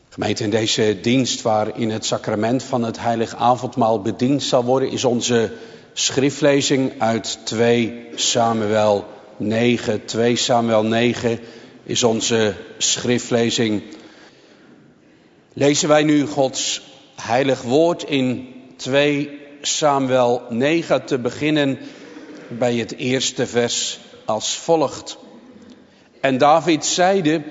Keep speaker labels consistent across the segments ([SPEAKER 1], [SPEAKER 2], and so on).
[SPEAKER 1] Gemeente, in deze dienst waarin het sacrament van het heilig avondmaal bediend zal worden, is onze schriftlezing uit 2 Samuel 9. 2 Samuel 9 is onze schriftlezing. Lezen wij nu Gods heilig woord in 2 Samuel 9 te beginnen bij het eerste vers als volgt. En David zeide: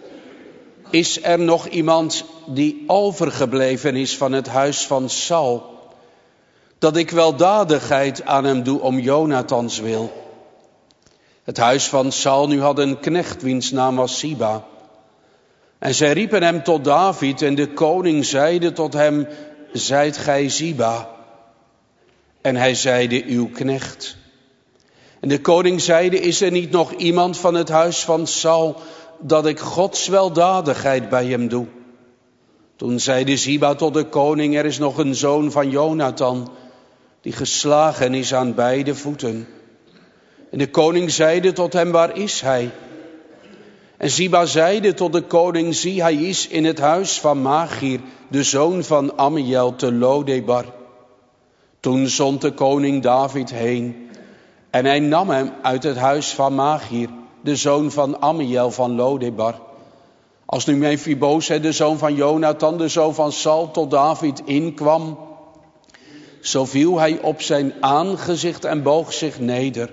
[SPEAKER 1] is er nog iemand die overgebleven is van het huis van Saul, dat ik weldadigheid aan hem doe om Jonathans wil? Het huis van Saul nu had een knecht wiens naam was Ziba. En zij riepen hem tot David en de koning zeide tot hem: zijt gij Ziba? En hij zeide: uw knecht. En de koning zeide: is er niet nog iemand van het huis van Saul, dat ik Gods weldadigheid bij hem doe? Toen zeide Ziba tot de koning: er is nog een zoon van Jonathan, die geslagen is aan beide voeten. En de koning zeide tot hem: waar is hij? En Ziba zeide tot de koning: zie, hij is in het huis van Machir, de zoon van Ammiel te Lodebar. Toen zond de koning David heen en hij nam hem uit het huis van Machir, de zoon van Ammiel van Lodebar. Als nu Mephiboset, de zoon van Jonathan, de zoon van Saul, tot David inkwam, zo viel hij op zijn aangezicht en boog zich neder.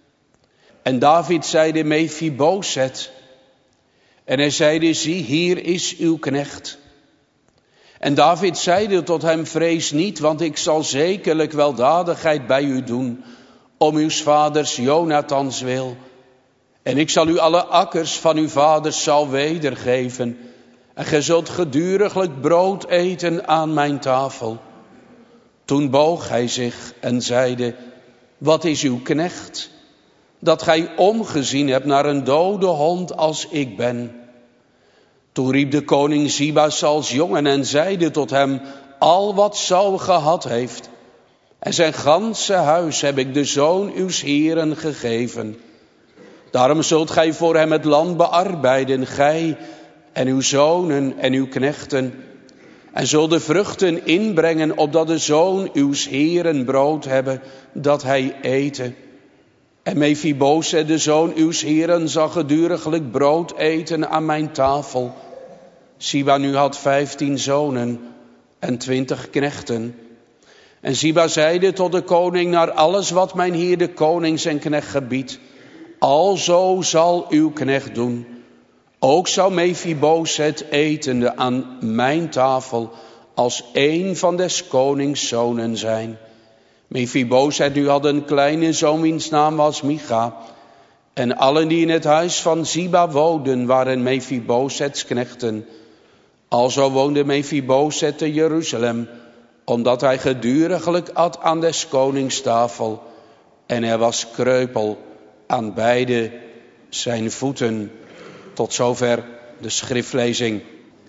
[SPEAKER 1] En David zeide: Mephiboset. En hij zeide: zie, hier is uw knecht. En David zeide tot hem: vrees niet, want ik zal zekerlijk weldadigheid bij u doen, om uw vaders Jonathans wil. En ik zal u alle akkers van uw vaders Saul wedergeven. En gij zult geduriglijk brood eten aan mijn tafel. Toen boog hij zich en zeide: wat is uw knecht, dat gij omgezien hebt naar een dode hond als ik ben? Toen riep de koning Ziba Sauls jongen en zeide tot hem: al wat Saul gehad heeft en zijn ganse huis heb ik de zoon uws heren gegeven. Daarom zult gij voor hem het land bearbeiden, gij en uw zonen en uw knechten, en zult de vruchten inbrengen, opdat de zoon uws heren brood hebben, dat hij eten. En Mephiboset, de zoon uws heren, zal geduriglijk brood eten aan mijn tafel. Ziba nu had 15 zonen en 20 knechten. En Ziba zeide tot de koning: naar alles wat mijn heer de koning zijn knecht gebiedt, alzo zal uw knecht doen. Ook zou Mephiboset etende aan mijn tafel als een van des konings zonen zijn. Mephiboset nu had een kleine zoon wiens naam was Micha. En allen die in het huis van Ziba woonden waren Mephibosets knechten. Alzo woonde Mephiboset te Jeruzalem, omdat hij geduriglijk at aan des konings tafel. En er was kreupel aan beide zijn voeten. Tot zover de schriftlezing.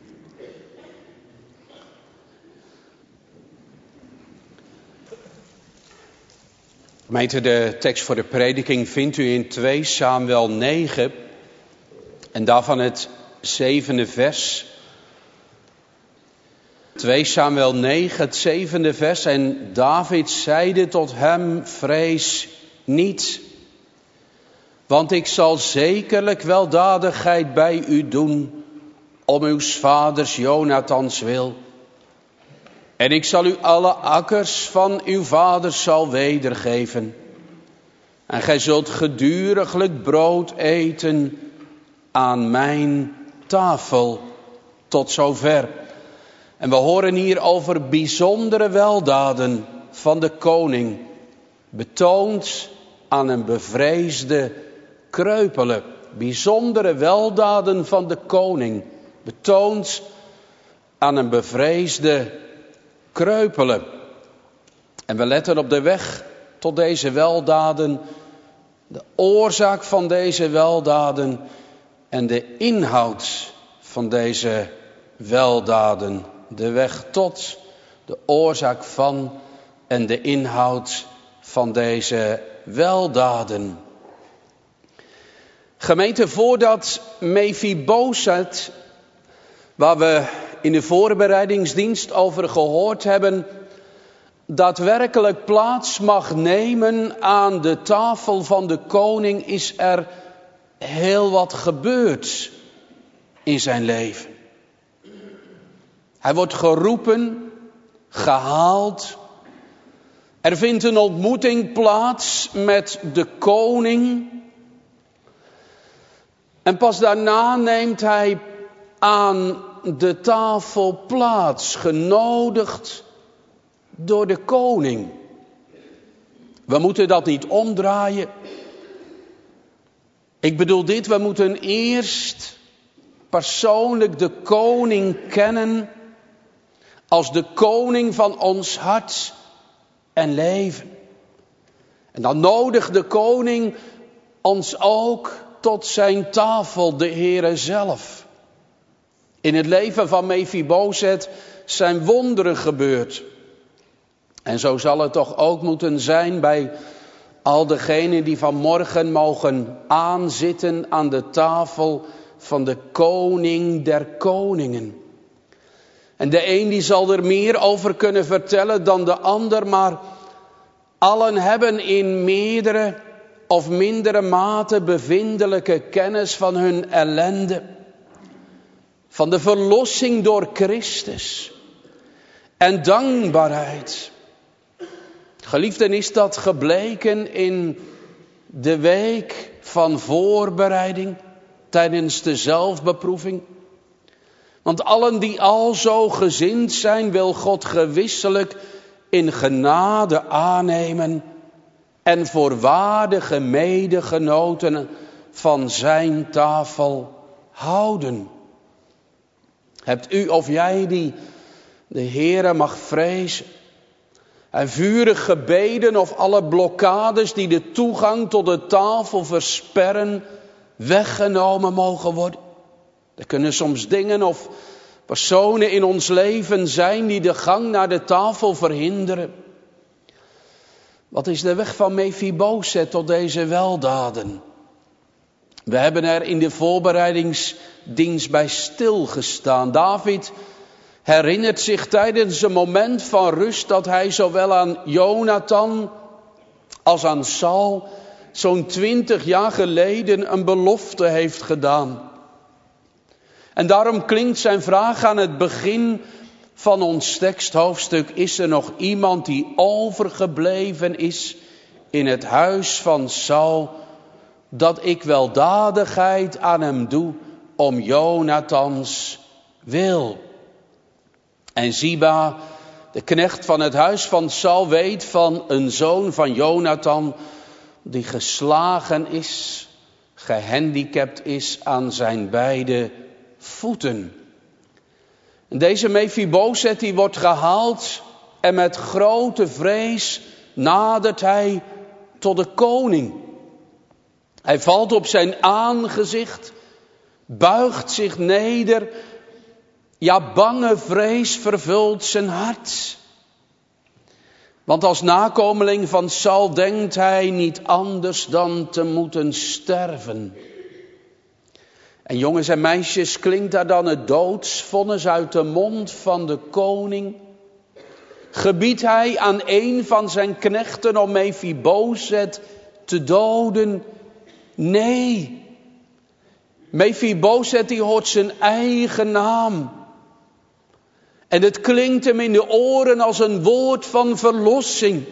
[SPEAKER 1] Gemeente, de tekst voor de prediking vindt u in 2 Samuel 9 en daarvan het 7e vers. 2 Samuel 9, het 7e vers. En David zeide tot hem: vrees niet, want ik zal zekerlijk weldadigheid bij u doen, om uw vaders Jonathans wil. En ik zal u alle akkers van uw vaders Saul wedergeven. En gij zult geduriglijk brood eten aan mijn tafel. Tot zover. En we horen hier over bijzondere weldaden van de koning, betoond aan een bevreesde kreupele. Bijzondere weldaden van de koning, betoond aan een bevreesde kreupele. En we letten op de weg tot deze weldaden, de oorzaak van deze weldaden en de inhoud van deze weldaden. De weg tot, de oorzaak van en de inhoud van deze weldaden. Gemeente, voordat Mephiboset, waar we in de voorbereidingsdienst over gehoord hebben, daadwerkelijk plaats mag nemen aan de tafel van de koning, is er heel wat gebeurd in zijn leven. Hij wordt geroepen, gehaald. Er vindt een ontmoeting plaats met de koning. En pas daarna neemt hij aan de tafel plaats, genodigd door de koning. We moeten dat niet omdraaien. Ik bedoel dit, we moeten eerst persoonlijk de koning kennen als de koning van ons hart en leven. En dan nodigt de koning ons ook tot zijn tafel, de Heere zelf. In het leven van Mephibozet zijn wonderen gebeurd. En zo zal het toch ook moeten zijn bij al degenen die vanmorgen mogen aanzitten aan de tafel van de koning der koningen. En de een die zal er meer over kunnen vertellen dan de ander, maar allen hebben in meerdere of mindere mate bevindelijke kennis van hun ellende, van de verlossing door Christus en dankbaarheid. Geliefden, is dat gebleken in de week van voorbereiding tijdens de zelfbeproeving? Want allen die al zo gezind zijn, wil God gewisselijk in genade aannemen en voor waardige medegenoten van zijn tafel houden. Hebt u of jij die de Heere mag vrezen en vurig gebeden of alle blokkades die de toegang tot de tafel versperren, weggenomen mogen worden? Er kunnen soms dingen of personen in ons leven zijn die de gang naar de tafel verhinderen. Wat is de weg van Mephibozet tot deze weldaden? We hebben er in de voorbereidingsdienst bij stilgestaan. David herinnert zich tijdens een moment van rust dat hij zowel aan Jonathan als aan Saul zo'n 20 jaar geleden een belofte heeft gedaan. En daarom klinkt zijn vraag aan het begin van ons teksthoofdstuk: is er nog iemand die overgebleven is in het huis van Saul, dat ik weldadigheid aan hem doe om Jonathans wil? En Ziba, de knecht van het huis van Saul, weet van een zoon van Jonathan die geslagen is, gehandicapt is aan zijn beide voeten. En deze Mephibozet die wordt gehaald en met grote vrees nadert hij tot de koning. Hij valt op zijn aangezicht, buigt zich neder. Ja, bange vrees vervult zijn hart. Want als nakomeling van Saul denkt hij niet anders dan te moeten sterven. En jongens en meisjes, klinkt daar dan het doodsvonnis uit de mond van de koning? Gebiedt hij aan een van zijn knechten om Mephibozet te doden? Nee. Mephibozet die hoort zijn eigen naam. En het klinkt hem in de oren als een woord van verlossing.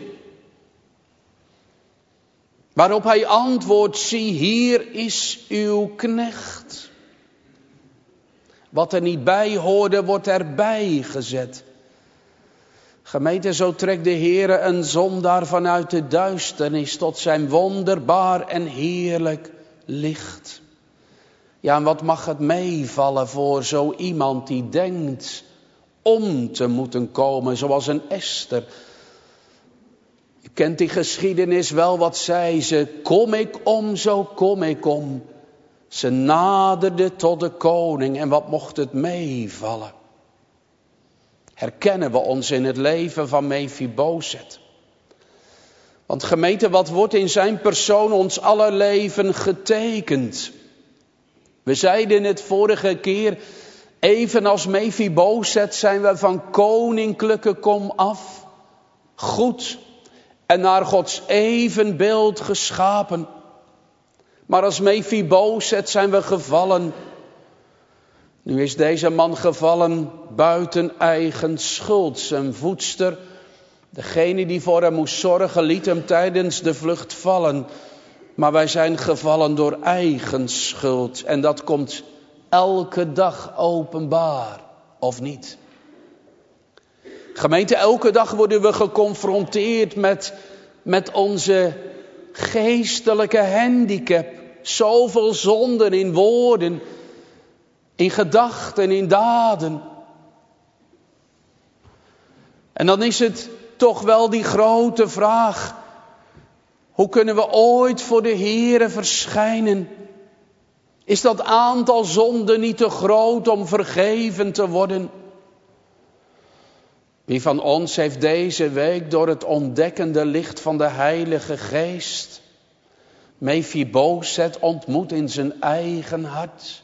[SPEAKER 1] Waarop hij antwoordt: zie, hier is uw knecht. Wat er niet bij hoorde, wordt erbij gezet. Gemeente, zo trekt de Heere een zondaar vanuit de duisternis tot zijn wonderbaar en heerlijk licht. Ja, en wat mag het meevallen voor zo iemand die denkt om te moeten komen, zoals een Esther. U kent die geschiedenis wel, wat zei ze? Kom ik om, zo kom ik om. Ze naderde tot de koning en wat mocht het meevallen? Herkennen we ons in het leven van Mephibozet? Want gemeente, wat wordt in zijn persoon ons aller leven getekend? We zeiden het vorige keer, Evenals Mephibozet zijn we van koninklijke kom af. Goed en naar Gods evenbeeld geschapen. Maar als Mephibozet zijn we gevallen. Nu is deze man gevallen buiten eigen schuld. Zijn voedster, degene die voor hem moest zorgen, liet hem tijdens de vlucht vallen. Maar wij zijn gevallen door eigen schuld. En dat komt elke dag openbaar, of niet? Gemeente, elke dag worden we geconfronteerd met onze geestelijke handicap. Zoveel zonden in woorden, in gedachten, in daden. En dan is het toch wel die grote vraag: hoe kunnen we ooit voor de Heere verschijnen? Is dat aantal zonden niet te groot om vergeven te worden? Wie van ons heeft deze week door het ontdekkende licht van de Heilige Geest Mephibozet ontmoet in zijn eigen hart?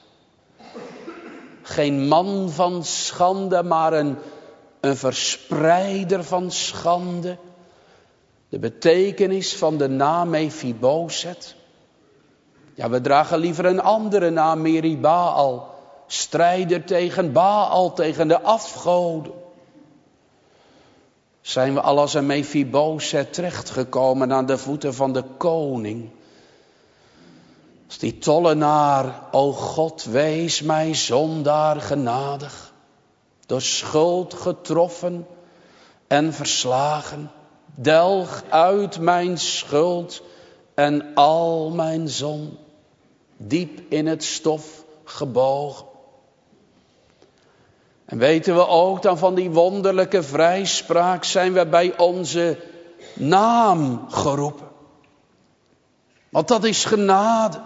[SPEAKER 1] Geen man van schande, maar een verspreider van schande. De betekenis van de naam Mephibozet. Ja, we dragen liever een andere naam, Meribaal. Strijder tegen Baal, tegen de afgoden. Zijn we al als een Mephibozet terechtgekomen aan de voeten van de koning. Als die tollenaar: o God, wees mij zondaar genadig. Door schuld getroffen en verslagen. Delg uit mijn schuld en al mijn zon. Diep in het stof gebogen. En weten we ook dan van die wonderlijke vrijspraak, zijn we bij onze naam geroepen. Want dat is genade.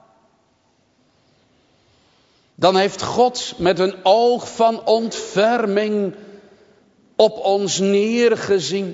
[SPEAKER 1] Dan heeft God met een oog van ontferming op ons neergezien.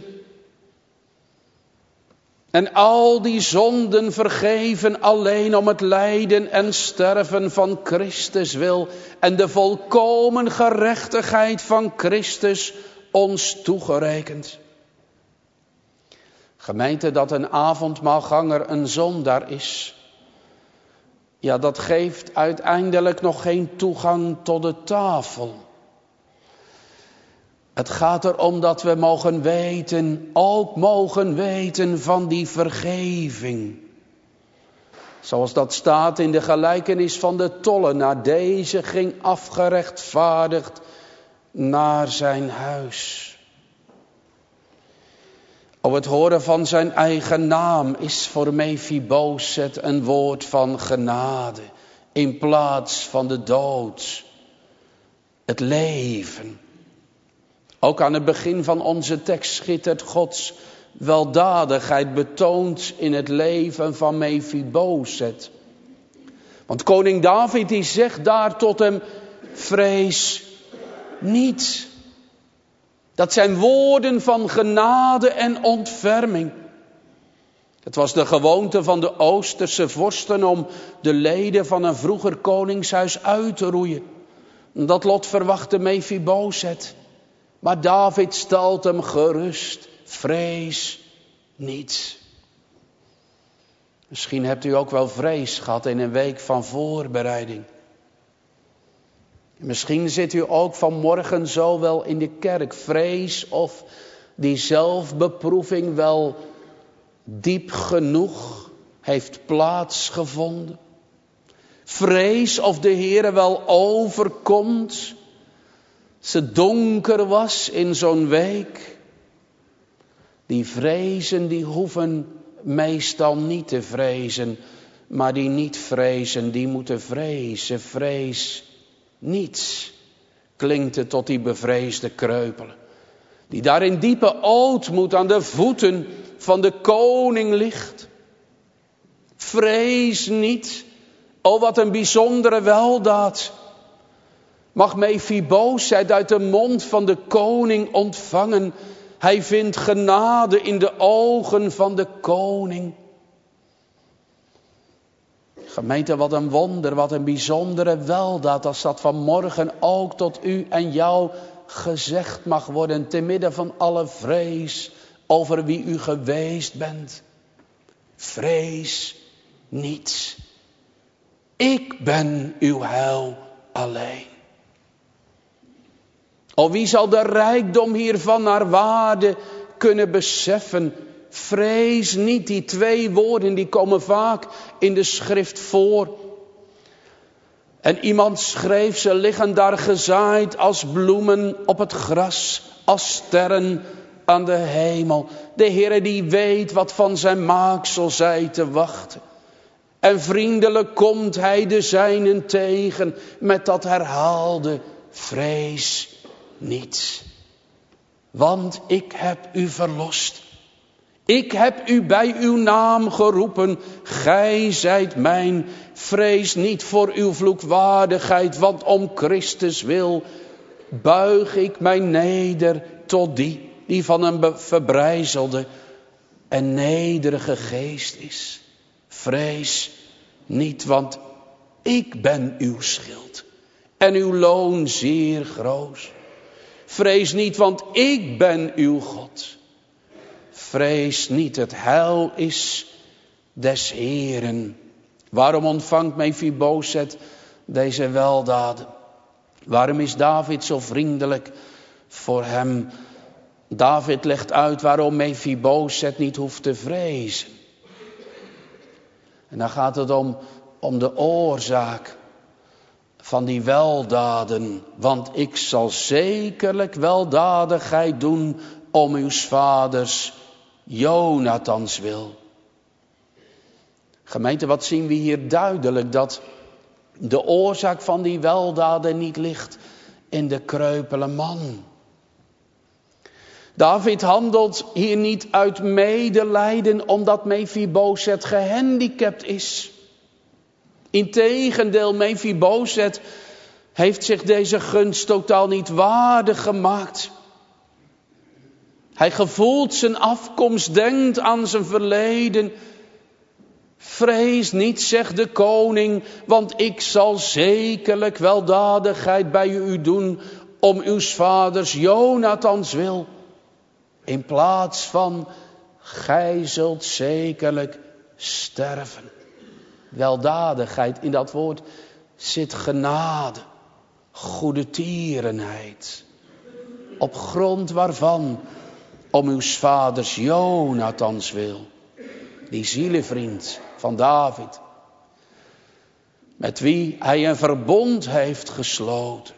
[SPEAKER 1] En al die zonden vergeven alleen om het lijden en sterven van Christus wil. En de volkomen gerechtigheid van Christus ons toegerekend. Gemeente, dat een avondmaalganger een zondaar is. Ja, dat geeft uiteindelijk nog geen toegang tot de tafel. Het gaat erom dat we mogen weten, ook mogen weten van die vergeving. Zoals dat staat in de gelijkenis van de tollenaar. Deze ging afgerechtvaardigd naar zijn huis. Het horen van zijn eigen naam is voor Mephibozet een woord van genade. In plaats van de dood. Het leven. Ook aan het begin van onze tekst schittert Gods weldadigheid betoond in het leven van Mephibozet. Want koning David die zegt daar tot hem: vrees niet. Dat zijn woorden van genade en ontferming. Het was de gewoonte van de Oosterse vorsten om de leden van een vroeger koningshuis uit te roeien. Dat lot verwachtte Mephibozet. Maar David stelt hem gerust: vrees niet. Misschien hebt u ook wel vrees gehad in een week van voorbereiding. Misschien zit u ook vanmorgen zo wel in de kerk. Vrees of die zelfbeproeving wel diep genoeg heeft plaatsgevonden. Vrees of de Heere wel overkomt. Ze donker was in zo'n week. Die vrezen, die hoeven meestal niet te vrezen. Maar die niet vrezen, die moeten vrezen. Vrees niets, klinkt het tot die bevreesde kreupelen. Die daar in diepe ootmoed aan de voeten van de koning ligt. Vrees niet, o wat een bijzondere weldaad. Mag Mephibozet uit de mond van de koning ontvangen. Hij vindt genade in de ogen van de koning. Gemeente, wat een wonder, wat een bijzondere weldaad als dat vanmorgen ook tot u en jou gezegd mag worden. Te midden van alle vrees over wie u geweest bent. Vrees niet. Ik ben uw heil alleen. O, wie zal de rijkdom hiervan naar waarde kunnen beseffen? Vrees niet, die twee woorden die komen vaak in de schrift voor. En iemand schreef, ze liggen daar gezaaid als bloemen op het gras, als sterren aan de hemel. De Heere die weet wat van zijn maaksel zij te wachten. En vriendelijk komt hij de zijnen tegen met dat herhaalde vrees niet. Want ik heb u verlost. Ik heb u bij uw naam geroepen. Gij zijt mijn. Vrees niet voor uw vloekwaardigheid, want om Christus wil buig ik mij neder tot die van een verbrijzelde en nederige geest is. Vrees niet, want ik ben uw schild en uw loon zeer groot. Vrees niet, want ik ben uw God. Vrees niet, het heil is des Heeren. Waarom ontvangt Mephibosheth deze weldaden? Waarom is David zo vriendelijk voor hem? David legt uit waarom Mephibosheth niet hoeft te vrezen. En dan gaat het om de oorzaak van die weldaden. Want ik zal zekerlijk weldadigheid doen om uw vaders Jonathans wil. Gemeente, wat zien we hier duidelijk? Dat de oorzaak van die weldaden niet ligt in de kreupele man. David handelt hier niet uit medelijden omdat Mephibosheth gehandicapt is. Integendeel, Mephibosheth heeft zich deze gunst totaal niet waardig gemaakt. Hij gevoelt zijn afkomst, denkt aan zijn verleden. Vrees niet, zegt de koning, want ik zal zekerlijk weldadigheid bij u doen om uw vaders Jonathans wil. In plaats van, gij zult zekerlijk sterven. Weldadigheid, in dat woord zit genade, goedertierenheid. Op grond waarvan, om uw vaders Jonathans wil. Die zielevriend van David. Met wie hij een verbond heeft gesloten.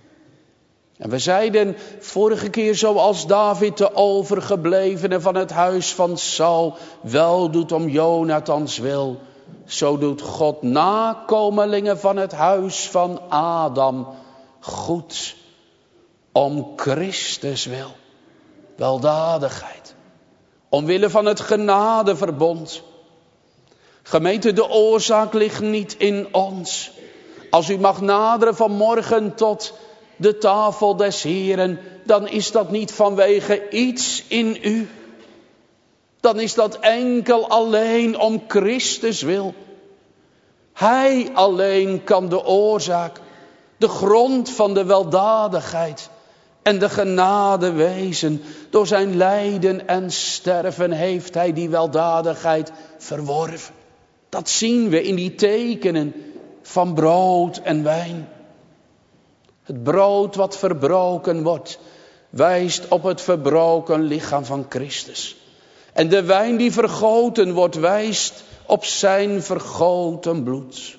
[SPEAKER 1] En we zeiden vorige keer, zoals David de overgeblevene van het huis van Saul wel doet om Jonathans wil. Zo doet God nakomelingen van het huis van Adam goed om Christus wil. Weldadigheid. Omwille van het genadeverbond. Gemeente, de oorzaak ligt niet in ons. Als u mag naderen vanmorgen tot de tafel des Heeren, dan is dat niet vanwege iets in u. Dan is dat enkel alleen om Christus wil. Hij alleen kan de oorzaak, de grond van de weldadigheid en de genade wezen. Door zijn lijden en sterven heeft hij die weldadigheid verworven. Dat zien we in die tekenen van brood en wijn. Het brood wat verbroken wordt, wijst op het verbroken lichaam van Christus. En de wijn die vergoten wordt, wijst op zijn vergoten bloed.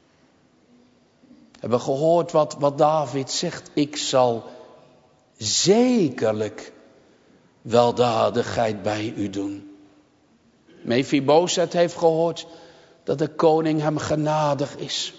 [SPEAKER 1] We hebben gehoord wat David zegt. Ik zal zekerlijk weldadigheid bij u doen. Mephibosheth heeft gehoord dat de koning hem genadig is.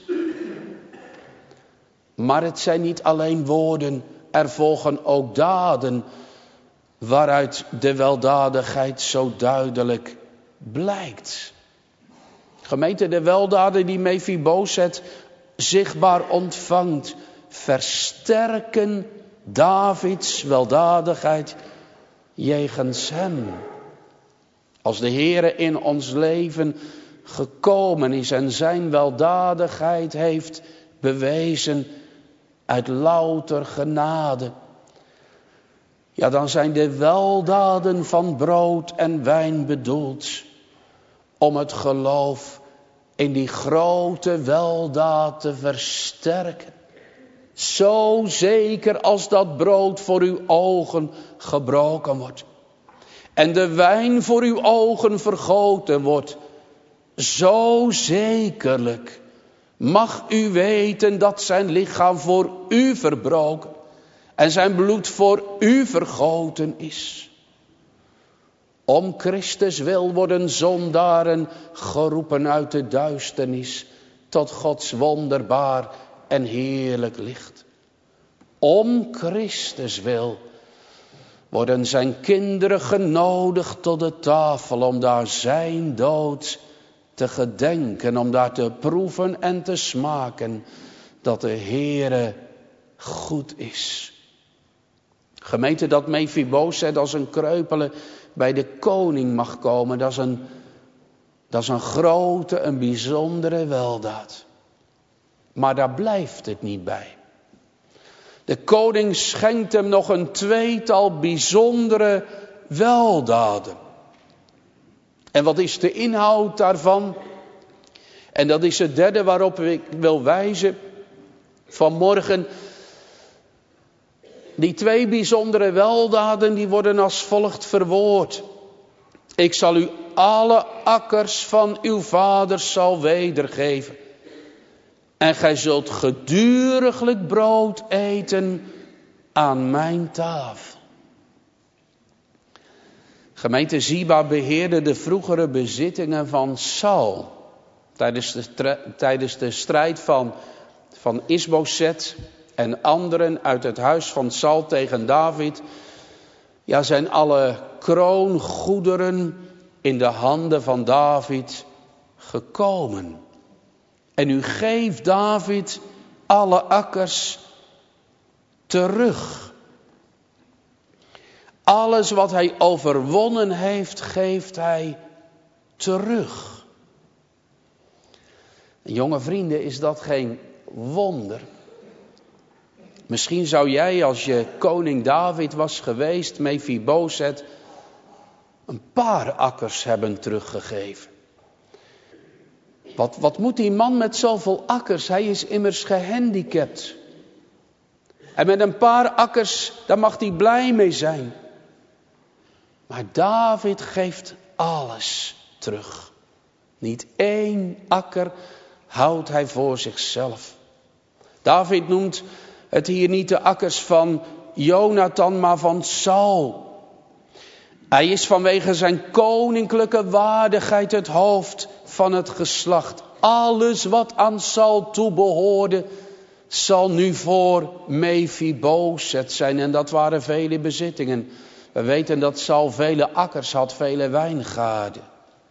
[SPEAKER 1] Maar het zijn niet alleen woorden, er volgen ook daden waaruit de weldadigheid zo duidelijk blijkt. Gemeente, de weldaden die Mephibosheth zichtbaar ontvangt, versterken Davids weldadigheid jegens hem. Als de Heere in ons leven gekomen is en zijn weldadigheid heeft bewezen uit louter genade. Ja, dan zijn de weldaden van brood en wijn bedoeld om het geloof in die grote weldaad te versterken. Zo zeker als dat brood voor uw ogen gebroken wordt en de wijn voor uw ogen vergoten wordt, zo zekerlijk mag u weten dat zijn lichaam voor u verbroken en zijn bloed voor u vergoten is. Om Christus wil worden zondaren geroepen uit de duisternis tot Gods wonderbaar en heerlijk licht. Om Christus wil worden zijn kinderen genodigd tot de tafel om daar zijn dood te gedenken, om daar te proeven en te smaken dat de Heere goed is. Gemeente, dat Mephibosheth als een kreupele bij de koning mag komen, dat is een grote, een bijzondere weldaad. Maar daar blijft het niet bij. De koning schenkt hem nog een tweetal bijzondere weldaden. En wat is de inhoud daarvan? En dat is het derde waarop ik wil wijzen vanmorgen. Die twee bijzondere weldaden die worden als volgt verwoord. Ik zal u alle akkers van uw vaders zal wedergeven. En gij zult geduriglijk brood eten aan mijn tafel. Gemeente Ziba beheerde de vroegere bezittingen van Saul. Tijdens de strijd van Isboset en anderen uit het huis van Saul tegen David. Ja, zijn alle kroongoederen in de handen van David gekomen. En u geeft David alle akkers terug. Alles wat hij overwonnen heeft, geeft hij terug. Jonge vrienden, is dat geen wonder? Misschien zou jij, als je koning David was geweest, Mephibosheth, een paar akkers hebben teruggegeven. Wat moet die man met zoveel akkers? Hij is immers gehandicapt. En met een paar akkers, daar mag hij blij mee zijn. Maar David geeft alles terug. Niet één akker houdt hij voor zichzelf. David noemt het hier niet de akkers van Jonathan, maar van Saul. Hij is vanwege zijn koninklijke waardigheid het hoofd van het geslacht. Alles wat aan Saul toebehoorde, zal nu voor Mephibosheth zijn. En dat waren vele bezittingen. We weten dat Saul vele akkers had, vele wijngaarden.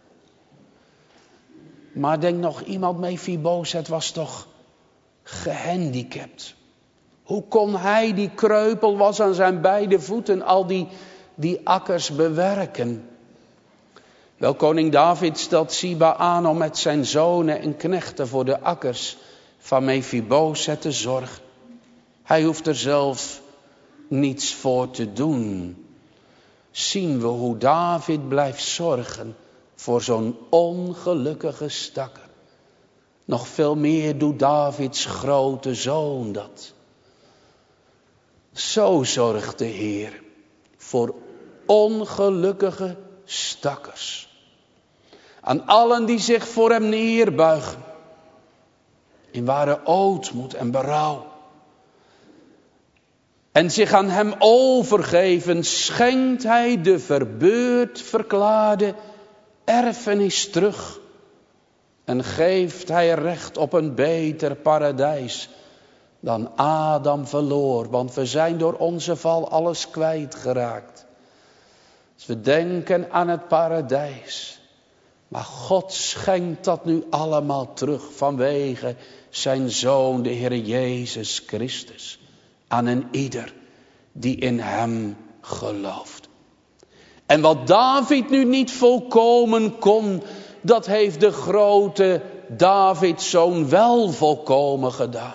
[SPEAKER 1] Maar denk nog iemand, Mephibosheth was toch gehandicapt. Hoe kon hij, die kreupel was aan zijn beide voeten, al die akkers bewerken? Wel, koning David stelt Ziba aan om met zijn zonen en knechten voor de akkers van Mephibosheth te zorgen. Hij hoeft er zelf niets voor te doen. Zien we hoe David blijft zorgen voor zo'n ongelukkige stakker. Nog veel meer doet Davids grote zoon dat. Zo zorgt de Heer voor ongelukkige stakkers. Aan allen die zich voor hem neerbuigen. In ware ootmoed en berouw. En zich aan hem overgeven, schenkt hij de verbeurd verklaarde erfenis terug. En geeft hij recht op een beter paradijs dan Adam verloor. Want we zijn door onze val alles kwijtgeraakt. Dus we denken aan het paradijs. Maar God schenkt dat nu allemaal terug vanwege zijn Zoon, de Heer Jezus Christus. Aan een ieder die in hem gelooft. En wat David nu niet volkomen kon, Dat heeft de grote Davidszoon wel volkomen gedaan.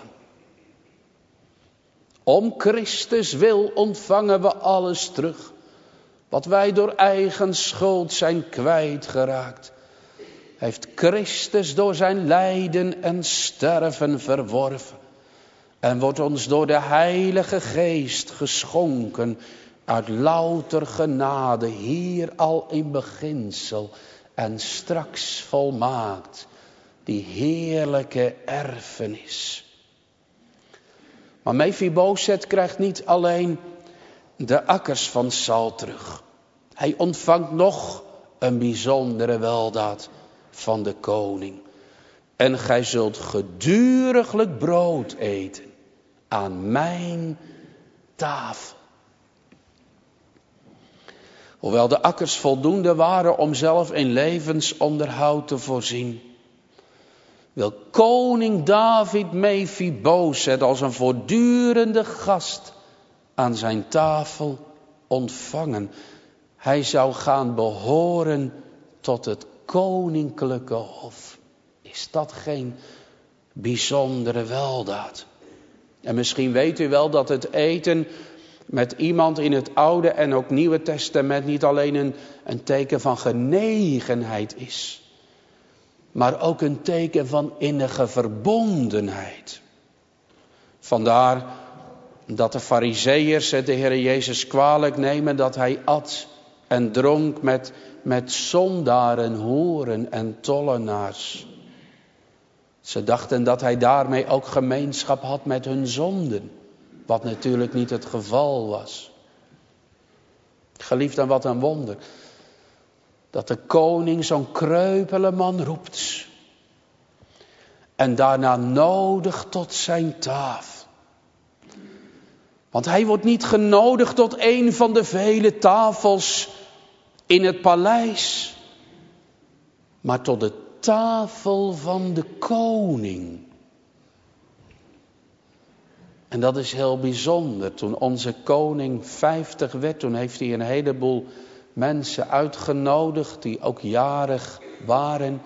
[SPEAKER 1] Om Christus wil ontvangen we alles terug. Wat wij door eigen schuld zijn kwijtgeraakt. Heeft Christus door zijn lijden en sterven verworven. En wordt ons door de Heilige Geest geschonken. Uit louter genade, hier al in beginsel. En straks volmaakt. Die heerlijke erfenis. Maar Mephibosheth krijgt niet alleen de akkers van Saul terug. Hij ontvangt nog een bijzondere weldaad van de koning. En gij zult geduriglijk brood eten aan mijn tafel. Hoewel de akkers voldoende waren om zelf in levensonderhoud te voorzien, wil koning David Mephibosheth als een voortdurende gast aan zijn tafel ontvangen. Hij zou gaan behoren tot het koninklijke hof. Is dat geen bijzondere weldaad? En misschien weet u wel dat het eten met iemand in het Oude en ook Nieuwe Testament niet alleen een teken van genegenheid is. Maar ook een teken van innige verbondenheid. Vandaar dat de Farizeeërs het de Heer Jezus kwalijk nemen dat hij at en dronk met zondaren, hoeren en tollenaars. Ze dachten dat hij daarmee ook gemeenschap had met hun zonden. Wat natuurlijk niet het geval was. Geliefden, wat een wonder. Dat de koning zo'n kreupele man roept. En daarna nodigt tot zijn tafel. Want hij wordt niet genodigd tot een van de vele tafels in het paleis. Maar tot de tafel van de koning. En dat is heel bijzonder. Toen onze koning 50 werd, toen heeft hij een heleboel mensen uitgenodigd die ook jarig waren.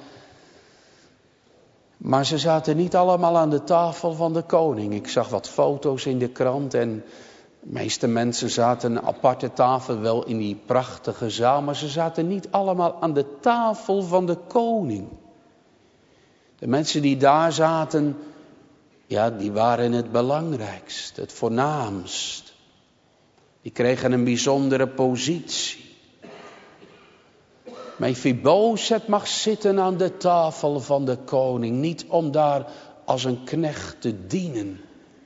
[SPEAKER 1] Maar ze zaten niet allemaal aan de tafel van de koning. Ik zag wat foto's in de krant en de meeste mensen zaten een aparte tafel, wel in die prachtige zaal. Maar ze zaten niet allemaal aan de tafel van de koning. De mensen die daar zaten, ja, die waren het belangrijkst, het voornaamst. Die kregen een bijzondere positie. Mephibosheth mag zitten aan de tafel van de koning. Niet om daar als een knecht te dienen.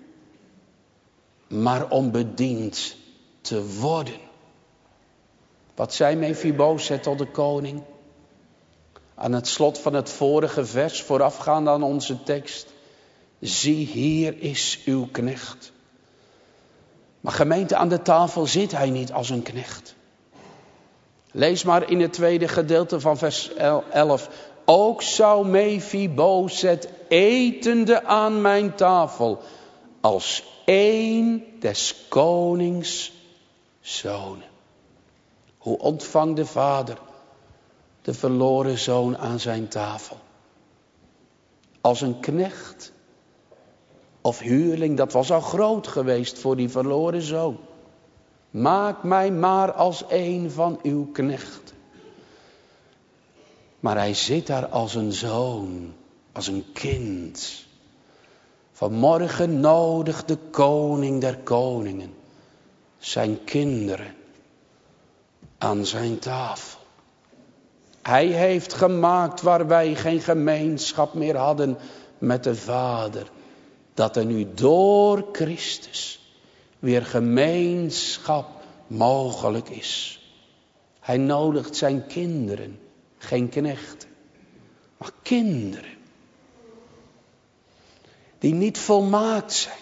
[SPEAKER 1] Maar om bediend te worden. Wat zei Mephibosheth tot de koning? Aan het slot van het vorige vers, voorafgaand aan onze tekst. Zie, hier is uw knecht. Maar gemeente, aan de tafel zit hij niet als een knecht. Lees maar in het tweede gedeelte van vers 11. Ook zou Mephibosheth etende aan mijn tafel als één des konings zonen. Hoe ontvangt de vader de verloren zoon aan zijn tafel? Als een knecht of huurling, dat was al groot geweest voor die verloren zoon. Maak mij maar als een van uw knechten. Maar hij zit daar als een zoon, als een kind. Vanmorgen nodigt de koning der koningen zijn kinderen aan zijn tafel. Hij heeft gemaakt waar wij geen gemeenschap meer hadden met de Vader. Dat er nu door Christus weer gemeenschap mogelijk is. Hij nodigt zijn kinderen, geen knechten, maar kinderen. Die niet volmaakt zijn.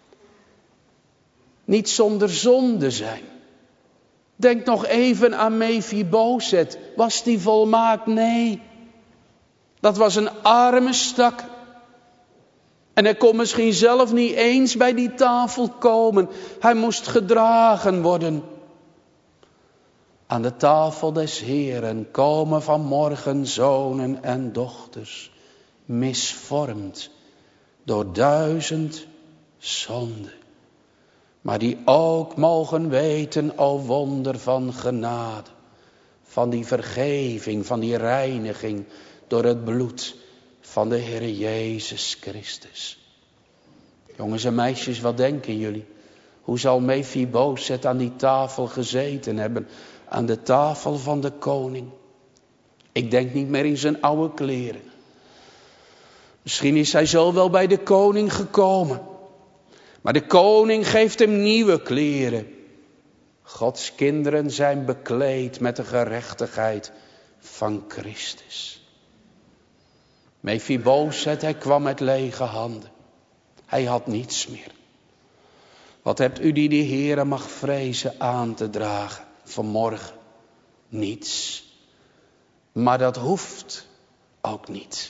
[SPEAKER 1] Niet zonder zonde zijn. Denk nog even aan Mephibosheth. Was die volmaakt? Nee. Dat was een arme stak. En hij kon misschien zelf niet eens bij die tafel komen. Hij moest gedragen worden. Aan de tafel des Heeren komen vanmorgen zonen en dochters, misvormd door 1000 zonden. Maar die ook mogen weten, o wonder van genade, van die vergeving, van die reiniging door het bloed van de Heer Jezus Christus. Jongens en meisjes, wat denken jullie? Hoe zal Mephibozet aan die tafel gezeten hebben? Aan de tafel van de koning. Ik denk niet meer in zijn oude kleren. Misschien is hij zo wel bij de koning gekomen. Maar de koning geeft hem nieuwe kleren. Gods kinderen zijn bekleed met de gerechtigheid van Christus. Mephibozet, hij kwam met lege handen. Hij had niets meer. Wat hebt u die de Heere mag vrezen aan te dragen vanmorgen? Niets. Maar dat hoeft ook niet.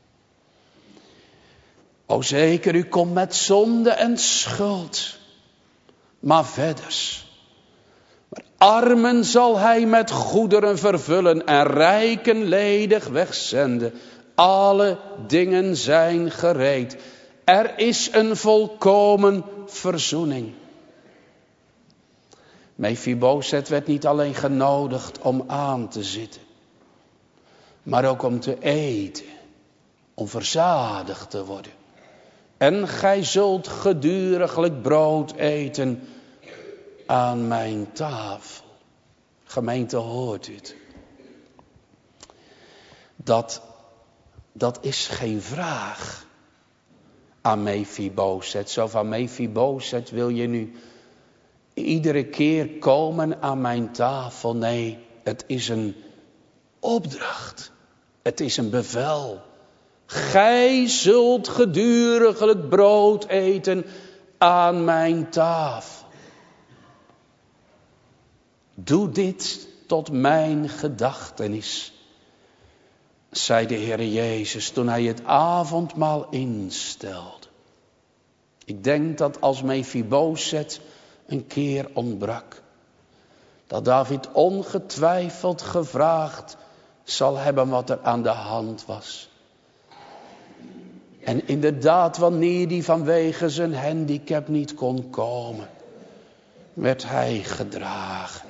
[SPEAKER 1] O zeker, u komt met zonde en schuld. Maar verder. Maar armen zal hij met goederen vervullen en rijken ledig wegzenden. Alle dingen zijn gereed. Er is een volkomen verzoening. Mephibozet werd niet alleen genodigd om aan te zitten, maar ook om te eten, om verzadigd te worden. En gij zult geduriglijk brood eten aan mijn tafel. Gemeente, hoort u het? Dat is geen vraag aan Mephibozet. Zo van Mephibozet, wil je nu iedere keer komen aan mijn tafel? Nee, het is een opdracht. Het is een bevel. Gij zult geduriglijk brood eten aan mijn tafel. Doe dit tot mijn gedachtenis, zei de Heer Jezus toen hij het avondmaal instelde. Ik denk dat als Mephibozet een keer ontbrak, dat David ongetwijfeld gevraagd zal hebben wat er aan de hand was. En inderdaad, wanneer hij vanwege zijn handicap niet kon komen, werd hij gedragen.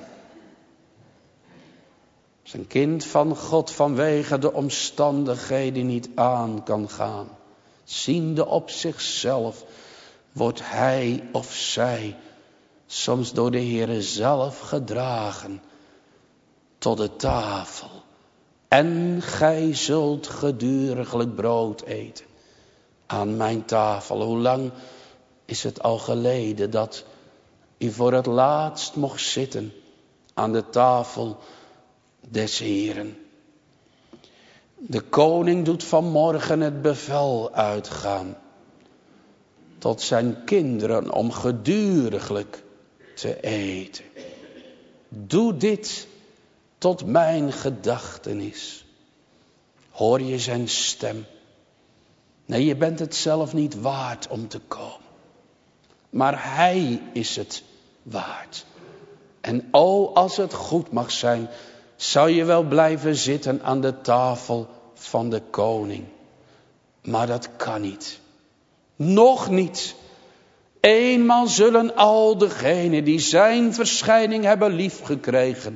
[SPEAKER 1] Als een kind van God vanwege de omstandigheden niet aan kan gaan, ziende op zichzelf, wordt hij of zij soms door de Heere zelf gedragen tot de tafel. En gij zult geduriglijk brood eten aan mijn tafel. Hoe lang is het al geleden dat u voor het laatst mocht zitten aan de tafel des Heeren? De koning doet vanmorgen het bevel uitgaan tot zijn kinderen om geduriglijk te eten. Doe dit tot mijn gedachtenis. Hoor je zijn stem? Nee, je bent het zelf niet waard om te komen. Maar hij is het waard. En als het goed mag zijn, zou je wel blijven zitten aan de tafel van de koning. Maar dat kan niet. Nog niet. Eenmaal zullen al degenen die zijn verschijning hebben liefgekregen,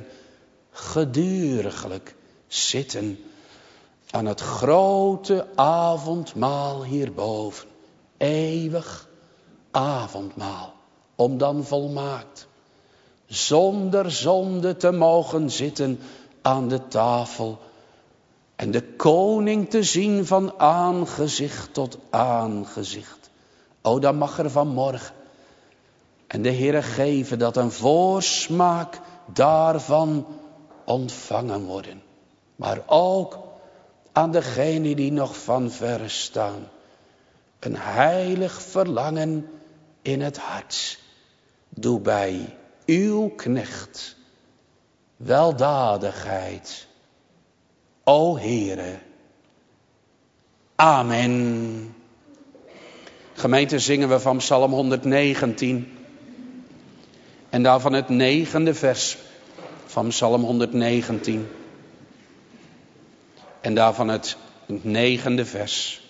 [SPEAKER 1] geduriglijk zitten aan het grote avondmaal hierboven. Eeuwig avondmaal. Om dan volmaakt, zonder zonde te mogen zitten aan de tafel. En de koning te zien van aangezicht tot aangezicht. O, dan mag er vanmorgen en de Heere geven dat een voorsmaak daarvan ontvangen worden. Maar ook aan degenen die nog van verre staan. Een heilig verlangen in het hart. Doe bij uw knecht weldadigheid. O Heere. Amen. Gemeente, zingen we van Psalm 119. En daarvan het 9e vers. van Psalm 119. En daarvan het 9e vers.